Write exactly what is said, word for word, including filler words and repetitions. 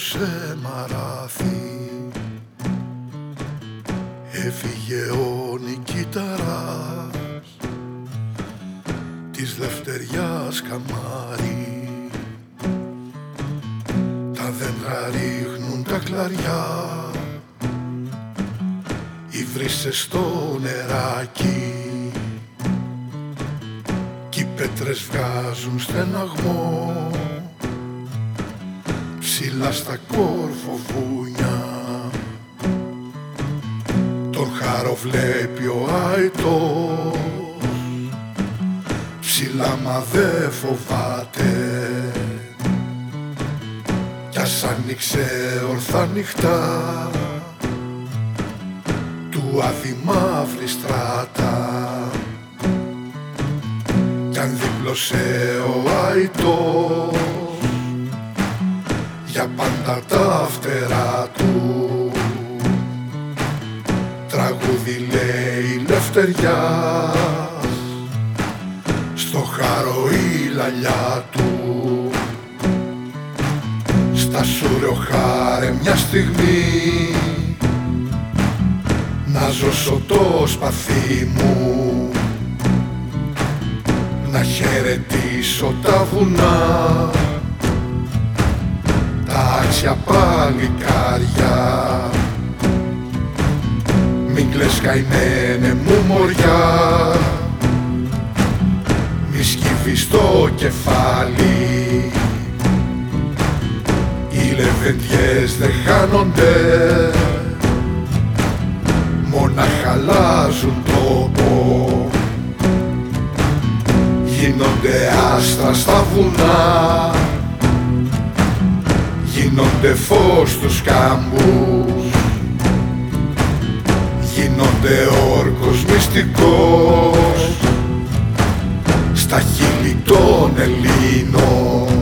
σε μαράθι, έφυγε ο νικηταράς της Δευτεριάς καμάρι. Τα δέντρα ρίχνουν τα κλαριά, οι βρύσσες στο νεράκι κι οι πέτρες βγάζουν στεναγμό ψηλά στα κορφοβούνια. Τον χάρο βλέπει ο αητός ψηλά, μα δε φοβάται κι ας άνοιξε ορθά νυχτά του αδειμαύρη στράτα. Κι αν δίπλωσε ο αητός για πάντα τα φτερά του, τραγούδι λέει Λευτεριάς στο χάρο η λαλιά του. Στάσου χάρε μια στιγμή να ζώσω το σπαθί μου, να χαιρετήσω τα βουνά, τα άξια παλικάρια. Μην κλαις καημένε μου μωριά, μη σκύβεις το κεφάλι. Οι λεβεντιές δεν χάνονται, μόναχα αλλάζουν τόπο. Γίνονται άστρα στα βουνά, γίνονται φως στους κάμπους, γίνονται όρκος μυστικός στα χείλη των Ελλήνων.